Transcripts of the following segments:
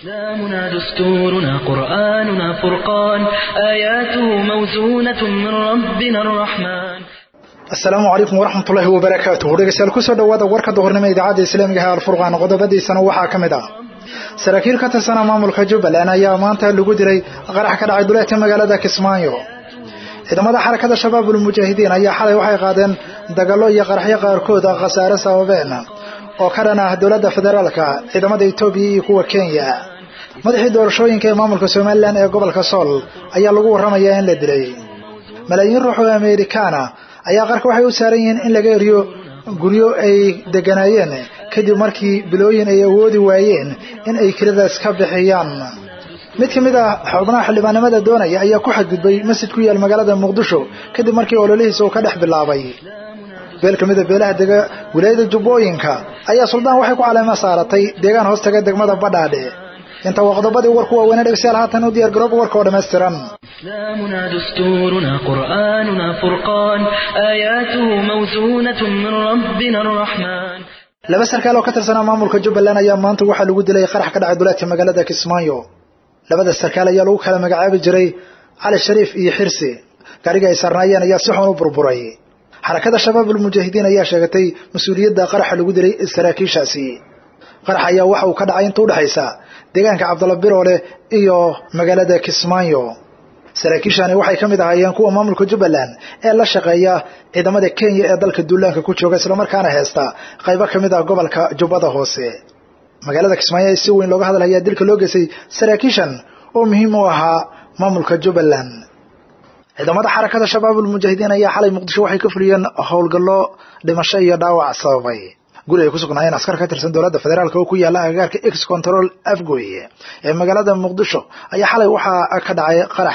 إسلامنا دستورنا قرآننا فرقان آياته موزونة من ربنا الرحمن. السلام عليكم ورحمة الله وبركاته. dhegeystayaal ku soo dhawaada warka duhurnimo ee idaacadda Islaamiga ah Al-Furqaan qodobadiisana waxaa kamid ah saraakiil ka tirsan maamulka Jubbaland ayaa maanta lagu diray qarax ka dhacay duleedka magaalada Kismaayo. ciidamada xarakada Shabaabul Mujaahidiin ayaa xalay waxay qaadeen dagaallo iyo qaraxyo qaarkood khasaare sababeen oo ka dhan ah dawladda federaalka, ciidamada Itoobiya iyo kuwa Kenya. madaxii doorashooyinka ee maamulka Soomaaliland ee gobolka Sool ayaa lagu waramayaa in la dilay. malaayiin ruux oo Amerikaan ayaa qarka waxay u saaran yihiin in laga eriyo guryo ay deganaayeen kadib markii bilooyin ay awoodi waayeen in ay kiradaas ka bixiyaan. mid kamid ah xubnaha xildhibaanimada doonaya ayaa ku xadgudbay masjid ku yaal magaalada Muqdisho kadib markii ololihiisa uu ka dhex bilaabay. beel kamid ah beelaha dega wilaayada Jubbooyinka ayaa suldaan waxay ku caleema saaratay deegaan hoostaga degmada Badhaadhe. inta waqdabadii warku waa wanaag dhigaystayaal haatan u diyaar garoob warka oo dhameystiran. إسلامنا دستورنا قرآننا فرقان آياته موزونة من ربنا الرحمن. laba sarkaal oo ka tirsan maamulka Jubbaland ayaa maanta waxa lagu dilay qarax ka dhacay duleedka magaalada Kismaayo. labada sarkaal ayaa lagu kala magacaabi jiray Cali Shariif iyo Xirsi. gaariga ay sarnaayeen ayaa si xun u burburay. xarakada Shabaabul Mujaahidiin ayaa sheegatay mas'uuliyadda qaraxa lagu dilay saraakiishaasi. qarax ayaa waxa uu ka dhacay inta u dhaxaysa deegaanka Cabdalla Biroole iyo magaalada Kismaayo. saraakiishani waxay kamid ahaayeen kuwa maamulka Jubbaland ee la shaqeeya ciidamada Kenya ee dalka duulaanka ku jooga isla markaana heesta qaybo kamid ah gobolka Jubbada Hoose. magaalada Kismaayo si weyn looga hadlayaa dilka loo geysay saraakiishan oo muhiim u ahaa maamulka Jubbaland. ciidamada xarakada Shabaabul Mujaahidiin ayaa xalay Muqdisho waxay ka fuliyeen howlgallo dhimasho iyo dhaawac sababay. guri ay ku sugnaayeen askar ka tirsan dawladda federaalka oo ku yaala agagaarka X Control Afgoy ee magaalada Muqdisho ayaa xalay waxa ka dhacay qarax.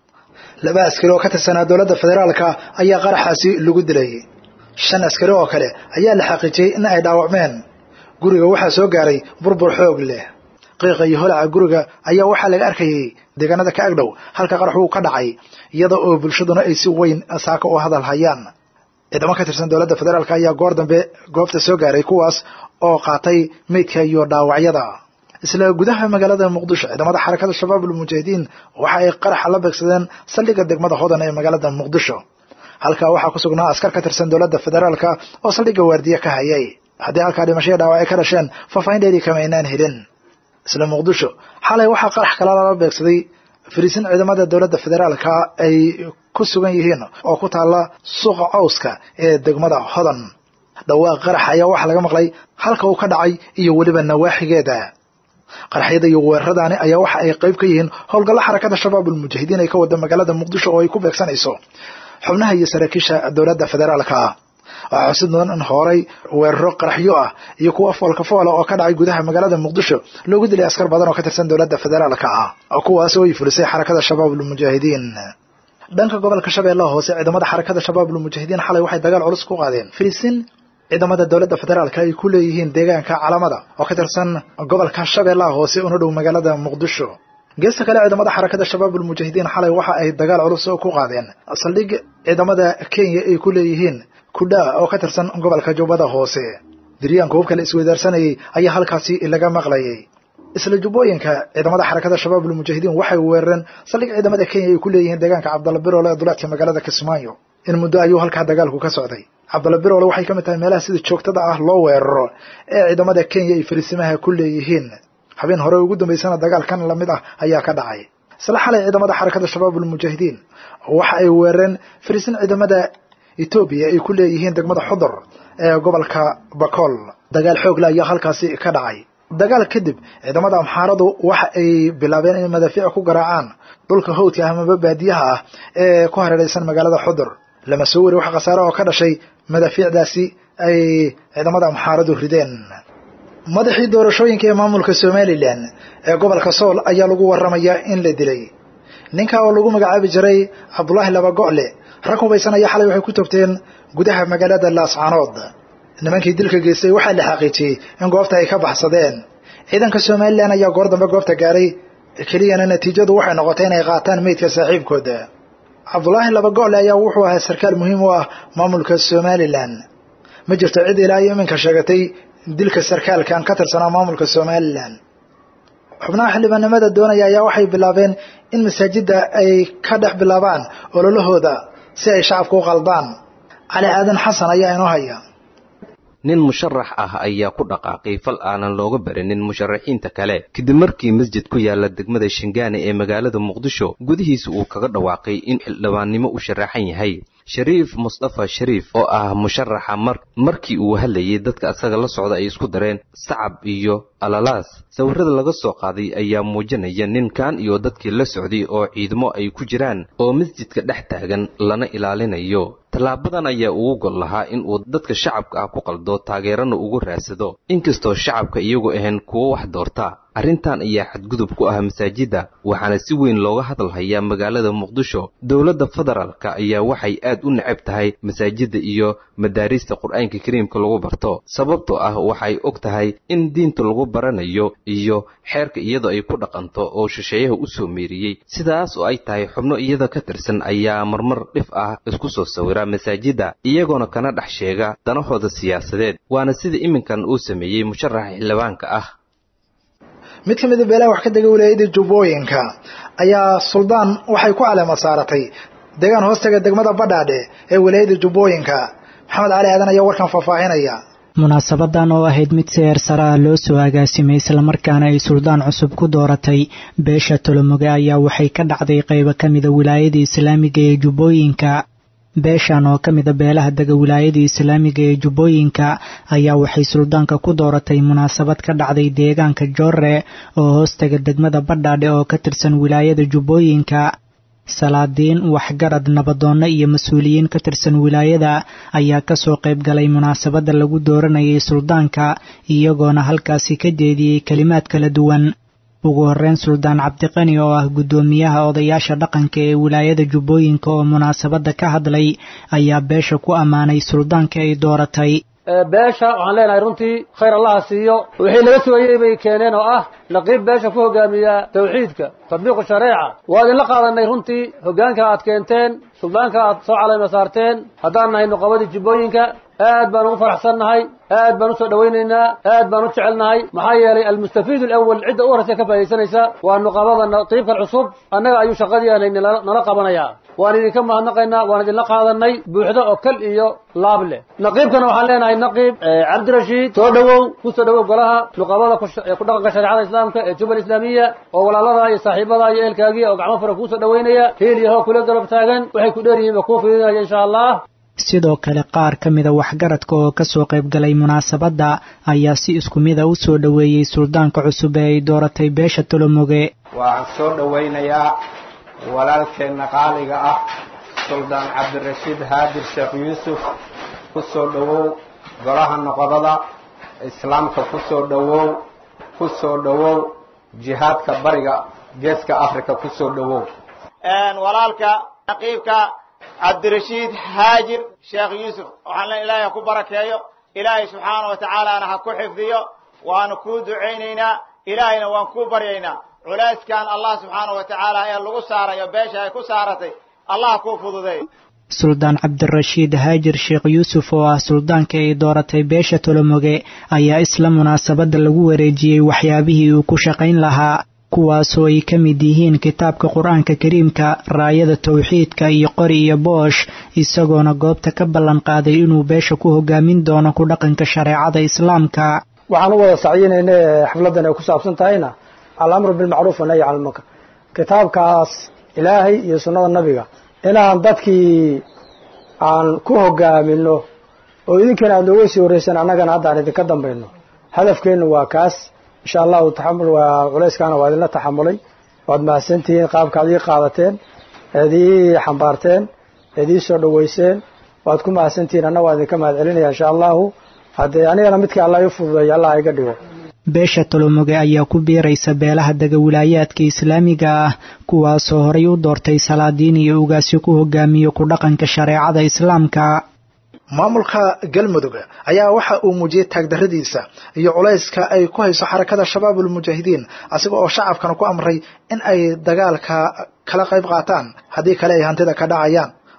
laba askari oo ka tirsan dawladda federaalka ayaa qaraxaasi lagu dilay. 5 askari oo kale ayaa la xaqiijiyay in ay dhaawacmeen. guriga waxaa soo gaaray burbur xoog leh. qiiqa iyo holaca guriga ayaa waxaa laga arkayay deegaanada ka agdhow halka qaraxu ka dhacay iyada oo bulshaduna ay si weyn saaka u hadal hayaan. ciidamo ka tirsan dawladda federaalka ayaa goor dambe goobta soo gaaray kuwaas oo qaatay meydka iyo dhaawacyada. isla gudaha magaalada Muqdisho ciidamada xarakada Shabaabul Mujaahidiin waxa ay qarax la beegsadeen saldhigga degmada Hodan ee magaalada Muqdisho. halka waxa ku sugnaa askar ka tirsan dawladda federaalka oo saldhigga waardiye ka hayay. haddii halka dhimasho dhaawac ay ka dhasheen faafayn dheeri kama aynaan helin. isla Muqdisho xalay waxa qarax kala la beegsaday fariisin ciidamada dawladda federaalka ay ku sugan yihiin oo ku taala suuqa Cawska ee degmada Hodan. dhawaaq qarax ayaa waxa laga maqlay halka uu ka dhacay iyo waliba nawaaxigeeda. qaraxyada iyo weeraradaani ayaa waxa ay qayb ka yihiin howlgalla xarakada Shabaabul Mujaahidiin ay ka wada magaalada Muqdisho oo ay ku beegsanayso xubnaha iyo saraakiisha dawladda federaalka. waxaa xusid mudan in horay weeraro qaraxyo ah iyo kuwa foolka foola oo ka dhacay gudaha magaalada Muqdisho loogu dilay askar badan oo ka tirsan dawladda federaalka kuwaas oo ay fulisay xarakada Shabaabul Mujaahidiin. dhanka gobolka Shabeellaha Hoose ciidamada xarakada Shabaabul Mujaahidiin xalay waxay dagaal culus ku qaadeen Filistiin ciidamada dawladda federaalka ay ku leeyihiin deegaanka Calamada oo ka tirsan gobolka Shabeellaha Hoose oo dhow magaalada Muqdisho. geesta kale ciidamada xarakada Shabaabul Mujaahidiin xalay waxa ay dagaal culus ku qaadeen saldhig ciidamada Kenya ay ku leeyihiin Kudaa oo ka tirsan gobolka Jubbada Hoose. diryaanka hubka la isweydaarsanayay ayaa halkaasi laga maqlayay. isla Jubbooyinka ciidamada xarakada Shabaabul Mujaahidiin waxay weerareen saldhig ciidamada Kenya ay ku leeyihiin deegaanka Cabdalla Biroole ee duleedka magaalada Kismaayo. in muddo ayuu halka dagaalku ka socday. Cabdalla Biroole waxay kamid tahay meelaha sida joogtada ah loo weeraro ee ciidamada Kenya ay fariisimaha ku leeyihiin. habeen hore ugu dambeysana dagaalkan la mid ah ayaa ka dhacay. isla xalay ciidamada xarakada Shabaabul Mujaahidiin waxa ay weerareen fariisin ciidamada Itoobiya ay ku leeyihiin degmada Xudur ee gobolka Bakool. dagaal xoog leh ayaa halkaasi ka dhacay. dagaal kadib ciidamada Amxaaradu waxa ay bilaabeen in madaafiic ku garaacaan dhulka hawdka ama baadiyaha ah ee ku hareeraysan magaalada Xudur. lama soo wari wax khasaaro oo ka dhashay madaafiicdaasi ay ciidamada Amxaaradu rideen. madaxii doorashooyinka ee maamulka Soomaaliland ee gobolka Sool ayaa lagu waramayaa in la dilay. ninka oo lagu magacaabi jiray Cabdullaahi Laba Go'le rag hubaysan ayaa xalay waxay ku toogteen gudaha magaalada Laascaanood. nimankii dilka geystay waxaa la xaqiijiyay in goobta ay ka baxsadeen. ciidanka Soomaaliland ayaa goor dambe goobta gaaray keliyana natiijadu waxay noqotay inay qaataan meydka saaxiibkooda. Cabdullaahi Laba Go'le ayaa wuxuu ahaa sarkaal muhiim u ah maamulka Soomaaliland. ma jirto cid ilaa iminka sheegatay dilka sarkaalkan ka tirsanaa maamulka Soomaaliland. xubnaha xildhibaannimada doonaya ayaa waxay bilaabeen in masaajidda ay ka dhex bilaabaan ololahooda si ay shacabka u qaldaan. cali aadan xasan ayaa inoo haya. nin musharax ah ayaa ku dhaqaaqay fal aanan looga barinin musharaxiinta kale kadib markii masjid ku yaala degmada Shingaani ee magaalada Muqdisho gudihiisa uu kaga dhawaaqay in xildhibaannimo u sharaxan yahay. Shariif Mustafa Shariif oo ah musharaxa markii uu hadlayay dadka asaga la socda ay isku dareen sacab iyo alalaas. sawirada laga soo qaaday ayaa muujinaya ninkan iyo dadkii la socday oo ciidamo ay ku jiraan oo masjidka dhex taagan lana ilaalinayo. talaabadan ayaa ugu gol lahaa in uu dadka shacabka ah ku qaldo taageerana ugu raadsado inkastoo shacabka iyagu ahayn kuwo wax doorta. arrintan ayaa xadgudub ku ah masaajidda waxaana si weyn looga hadalhayaa magaalada Muqdisho. dowladda federaalka ayaa waxay aad u neceb tahay masaajidda iyo madaarista Qur'aanka Kariimka lagu barto sababtoo ah waxay og tahay in diinta lagu baranayo iyo xeerka iyadoo ay ku dhaqanto oo shisheeyaha u soo meeriyay. sidaas oo ay tahay xubno iyada ka tirsan ayaa marmar dhif ah isku soo sawira masaajidda iyagoona kana dhex sheega danahooda siyaasadeed waana sida iminkan uu sameeyay musharaxa xildhibaanka ah. mid ka mid ah beelaha wax ka dega wilaayada Jubbooyinka ayaa suldaan waxay ku caleema saaratay deegaan hoostaga degmada Badhaadhe ee wilaayada Jubbooyinka. maxamed cali aadan ayaa warkan faahfaahinaya. munaasabadan oo ahayd mid seer sare ah loo soo agaasimay isla markaana ay suldaan cusub ku dooratay beesha Tolomoge ayaa waxay ka dhacday qaybo ka mid ah wilaayada Islaamiga ee Jubbooyinka. beeshan oo ka mid ah beelaha dega wilaayada Islaamiga ee Jubbooyinka ayaa waxay suldaanka ku dooratay munaasabad ka dhacday deegaanka Joorre oo hoostaga degmada Badhaadhe oo ka tirsan wilaayada Jubbooyinka. salaadiin waxgarad nabadoonna iyo mas'uuliyiin ka tirsan wilaayada ayaa ka soo qayb galay munaasabada lagu dooranayay suldaanka iyagoona halkaasi ka jeediyay kalimaad kala duwan. ugu horreyn suldaan Cabdiqani oo ah gudoomiyaha odayaasha dhaqanka ee wilaayada Jubbooyinka oo munaasabada ka hadlay ayaa beesha ku ammaanay suldaanka ay dooratay. beesha waxaan leenahay runtii khayr Allah siiyo wixii laga sugayay bay keeneen oo ah naqiib beesha ku hogaamiya tawxiidka tatbiiq shariica waa idin la qaadanay runtii hogaanka aad keenteen suldaanka aad soo caleema saarteen haddaan nahay nuqabadii Jubbooyinka aad baan ugu faraxsannahay aad baan u soo dhawaynaynaa aad baan u jecelnahay maxaa yeelay almustafiid alawwal cidda u horeysa ka faa'iideysanaysa waa nuqabada naqiibka cusub annaga ayuu shaqadii nala qabanayaa waan idinka mahadnaqaynaa waan idinla qaadanay buuxda oo kal iyo laab leh. naqiibkana waxaan leenahay naqiib cabdirashiid soo dhawow ku soo dhawow golaha nuqabada ku dhaqanka shariicada islaamka ee Jubbal Islaamiya oo walaalada iyo saaxiibada iyo ehelkaagii oo gacmo fara ku soo dhawaynaya heel iyo kula galab taagan waxay ku dheer yihiin ku fiidinaya insha Allah. sidoo kale qaar ka mid ah waxgaradka oo ka soo qayb galay munaasabada ayaa si isku mid ah u soo dhaweeyay suldaanka cusub ee ay dooratay beesha Tolomoge. waxaan soo dhawaynayaa walaalkeena qaaliga ah suldaan Cabdirashiid Haadir Sheekh Yuusuf ku soo dhawow golaha nuqabada islaamka ku soo dhawow jihaadka bariga geeska Afrika ku soo dhawow. walaalka naqiibka Cabdirashiid Haadir Sheekh Yuusuf waxaan ilaahay ku barakeeyo ilaahay subxaanahu wa ta'ala ha ku xifdiyo waan ku duceynaynaa ilaahayna waan ku baryaynaa culayskan Allah subxaanahu wa ta'ala ee lagu saarayo beesha ay ku saaratay Allah ku fududeeyo. suldaan Cabdirashiid Haadir Sheekh Yuusuf oo ah suldaanka ay dooratay beesha Tolomoge ayaa isla munaasabada lagu wareejiyay waxyaabihii uu ku shaqayn lahaa kuwaasoo ay ka mid yihiin kitaabka Qur'aanka Kariimka raayada tawxiidka iyo qori iyo boosh isagoona goobta ka ballan qaaday inuu beesha ku hogaamin doono ku dhaqanka shariicada islaamka. waxaan u wada sacyiinaynaa xafladan ay ku saabsan tahayna al-amru bil ma'ruf wa nahy 'anil munkar kitaabkaas ilaahay iyo sunnada nabiga inaan dadkii aan ku hogaamino oo idinkana aad nooga sii horeysan annagana hadda aan idinka dambayno hadafkeenu waa kaas insha Allah taxamul waa culayskaana waa idinla taxamulay waad mahadsantihiin qaabka aad qaadateen adii xambaarteen adii soo dhaweyseen waad ku mahadsantihiin anna waa idinka mahad celinaya insha Allah hadee anigana midkii Allah ii fududeeyo Allah iga dhigo. beesha Tolomoge ayaa ku biiraysa beelaha dega wilaayaadka islaamiga ah kuwaasoo horay u doortay salaadiin iyo ugaasyo ku hogaamiyo ku dhaqanka shariicada islaamka. maamulka galmudug ayaa waxa uu muujiyay taagdaradiisa iyo culayska ay ku hayso xarakada shabaabul mujaahidiin asiga oo shacabkana ku amray in ay dagaalka kala qayb qaataan haddii kale ay hantida ka dhacayaan.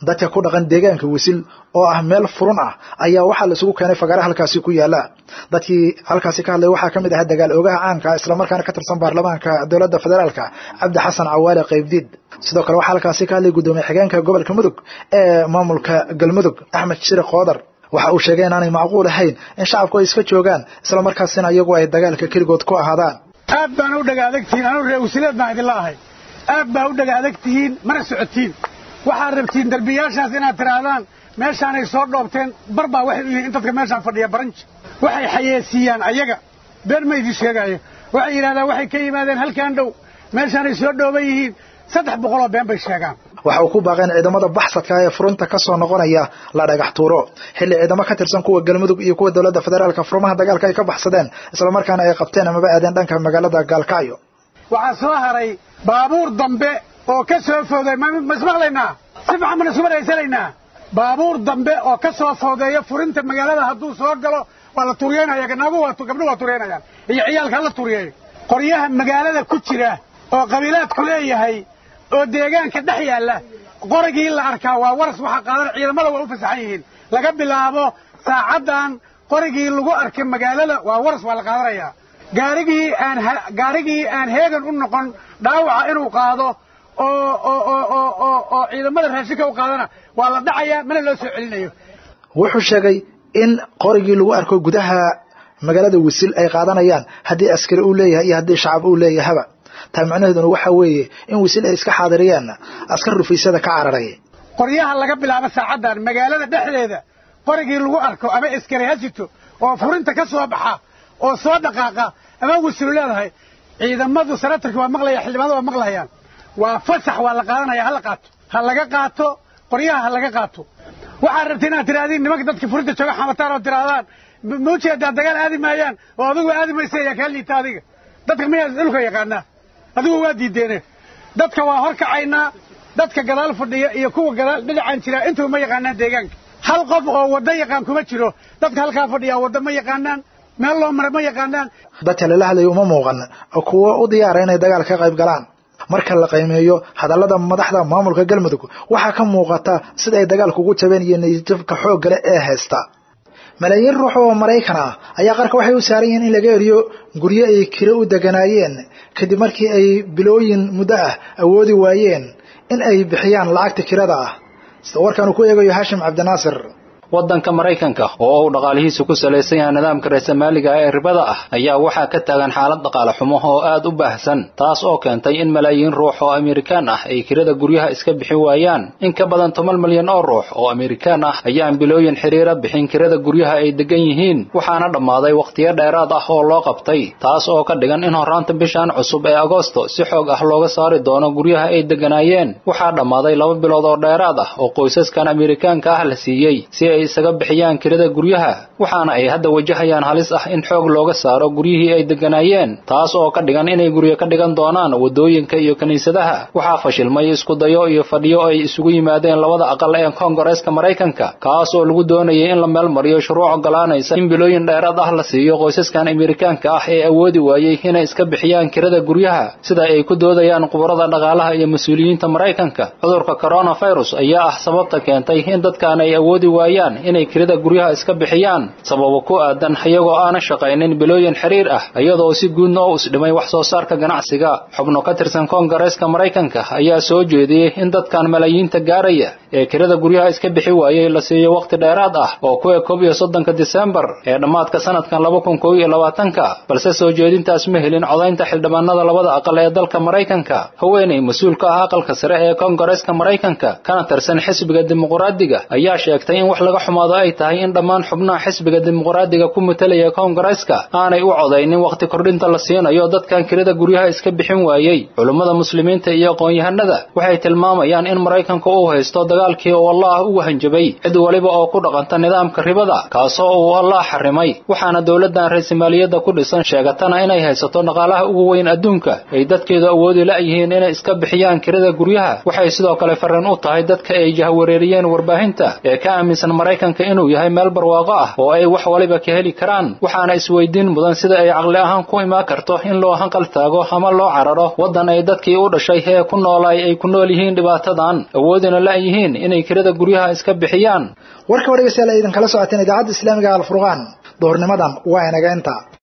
dadka ku dhaqan deegaanka Wisil oo ah meel furun ah ayaa waxaa la isugu keenay fagaara halkaasi ku yaala dadkii halkaasi ka hadlay waxaa kamid ah dagaal ogaha caanka isla markaana ka tirsan baarlamaanka dawladda federaalka Cabdi Xasan Cawaale Qaybdiid sidoo kale waxaa halkaasi ka hadlay gudoomiye xigeenka gobolka Mudug ee maamulka Galmudug Axmed Shire Qoodar waxa uu sheegay inaanay macquul ahayn in shacabku ay iska joogaan isla markaasina iyagu ay dagaalka kaligood ku ahaadaan aad baan u dhagaadagtiin anu reer Wasileed baan idin laahay aad baa u dhagaadagtiin mana socotiin waxaad rabtiin darbiyaashaas inaad tiraadaan meeshaanay soo dhoobteen barbaa waxay u yihiin dadka meeshaan fadhiya baranji waxay xayeesiiyaan ayaga been ma idin sheegayo waxay yidhahdaan waxay ka yimaadeen halkaan dhow meeshaanay soo dhooban yihiin 300 been bay sheegaan waxa uu ku baaqeen ciidamada baxsadka ee furunta ka soo noqonaya la dhagax tuuro xilli ciidamo ka tirsan kuwa Galmudug iyo kuwa dawladda federaalka furmaha dagaalka ay ka baxsadeen isla markaana ay qabteen ama aadeen dhanka magaalada Gaalkacyo waxa soo haray baabuur dambe oo ka soo fooday masmaqlayna si fiican ma soo raysanaynaa baabuur dambe oo ka soo foodeeya furinta magaalada hadduu soo galo waa la tuuriyeenaya gabdho waa tuuriyeenayaan iyo ciyaalka la tuuriyay qoryaha magaalada ku jira oo qabiilaadku leeyahay oo deegaanka dhex yaala qorigii la arkaa waa waras waxa qaadan ciidamada waa u fasaxan yihiin laga bilaabo saacadan qorigii lagu arkay magaalada waa waras waa la qaadanayaa gaarigii aan heegan u noqon dhaawaca inuu qaado oo ciidamada raashinka u qaadana waa la dhacayaa mana loo soo celinayo wuxuu sheegay in qorigii lagu arko gudaha magaalada Wisil ay qaadanayaan haddii askari uu leeyahay iyo haddii shacab uu leeyahay taa macnaheedu waxa weeye in Wisil ay iska xaadiriyaan askar rufiisada ka cararay qoryaha laga bilaabo saacadan magaalada dhexdeeda qorigii lagu arko ama askari hasito oo furinta ka soo baxa oo soo dhaqaaqa ama Wisil leedahay ciidamadu sanatarka waa maqlaya xildhibaanada waa maqlayaan waa fasax waa la qaadanaya ha laga qaato qoryaha laga qaato waxaan rabtaa inaad tiraadeen nimanka dadka furinta jooga xamataan oo tiraadaan muujiya dagaal aadi maayaan oo adigu aadi maysay yaa ka liita adiga dadka miyaa dhulka yaqaana adigu waa diideen dadka waa horkacaynaa dadka gadaal fadhiya iyo kuwa gadaal dhinacan jira intuu ma yaqaanaan deegaanka hal qof oo wada yaqaan kuma jiro dadka halka fadhiya wada ma yaqaanaan meel loo maray ma yaqaanaan dadka la hadlayo uma muuqan kuwa u diyaar inay dagaal ka qayb galaan marka la qiimeeyo hadallada madaxda maamulka Galmudug waxa ka muuqata sida ay dagaalku ugu jabeen iyo niyadjabka xoog leh ee haysta malaayiin ruux oo Mareykan ah ayaa qarka waxay u saaran yihiin in laga eriyo guryo ay kira u deganaayeen kadib markii ay bilooyin muddo ah awoodi waayeen in ay bixiyaan lacagta kirada ah sida warkan uu ku eegayo Hashim Cabdinaasir waddanka Mareykanka oo uu dhaqaalihiisu ku saleysan yahay nidaamka raasamaaliga ee ribada ah ayaa waxa ka taagan xaalad dhaqaale xumo oo aad u baahsan taas oo keentay in malaayiin ruux oo Amerikaan ah ay kirada guryaha iska bixin waayaan in ka badan 10 milyan oo ruux oo Amerikaan ah ayaa bilooyin xiriira bixin kirada guryaha ay degan yihiin waxaana dhamaaday waqtiyo dheeraad ah oo loo qabtay taas oo ka dhigan in horaanta bishan cusub ee Agoosto si xoog ah looga saari doono guryaha ay deganaayeen waxa dhamaaday 2 bilood oo dheeraad ah oo qoysaskan Amerikaanka ah la siiyay si ay isaga bixiyaan kirada guryaha waxaana ay hadda wajahayaan halis ah in xoog looga saaro guryihii ay deganaayeen taas oo ka dhigan inay guryo ka dhigan doonaan wadooyinka iyo kaniisadaha waxa fashilmay isku dayo iyo fadhiyo ay isugu yimaadeen labada aqal ee Koongareeska Mareykanka kaas oo lagu doonayay in la meel mariyo shuruuc ogolaanaysa in bilooyin dheeraad ah la siiyo qoysaskan Amerikaanka ah ee awoodi waayay inay iska bixiyaan kirada guryaha sida ay ku doodayaan qubarada dhaqaalaha iyo mas'uuliyiinta Mareykanka cudurka coronavirus ayaa ah sababta keentay in dadkan ay awoodi waayaan inay kirada guryaha iska bixiyaan sababo ku aadan iyagoo aan shaqaynin bilooyin xiriir ah iyadoo si guud oo isdhimay wax soo saarka ganacsiga xubno ka tirsan Koongareeska Mareykanka ayaa soo jeediyay in dadkan malaayiinta gaaraya ee kirada guryaha iska bixi waayay la siiyo waqti dheeraad ah oo ku eeg 13 December ee dhamaadka sanadkan 2021 balse soo jeedintaas ma helin codaynta xildhibaanada labada aqal ee dalka Mareykanka haweeney mas'uul ka ah aqalka sare ee Koongareeska Mareykanka kana tirsan xisbiga dimuqraadiga ayaa sheegtay in wax laga xumaado ay tahay in dhammaan xubnaha xisbiga dimuqraadiga ku metelaya Koongareeska aanay u codaynin waqti kordhinta la siinayo dadkan kirada guryaha iska bixin waayay culimada muslimiinta iyo aqoon-yahanada waxay tilmaamayaan in Mareykanka uu haysto dagaalkii oo Allah ugu hanjabay cid waliba oo ku dhaqanta nidaamka ribada kaas oo uu Allah xarimay waxaana dawladdan raasmaaliyadda ku dhisan sheegatana inay haysato dhaqaalaha ugu weyn adduunka ay dadkeedu awoodi la yihiin inay iska bixiyaan kirada guryaha waxay sidoo kale farriin u tahay dadka ay jahwareeriyeen warbaahinta ee ka aaminsan Maraykanka inuu yahay meel barwaaqo ah oo ay wax waliba ka heli karaan waxaana isweydiin mudan sida ay caqli ahaan ku imaan karto in loo hanqal taago ama loo cararo wadan ay dadkii u dhashay ee ku noolay ay ku nool yihiin dhibaatadan awoodina la yihiin inay kirada guryaha iska bixiyaan warka wargeysa la idin kala socoteen idaacadda Islaamiga Al Furqaan doornimadan waa inaga inta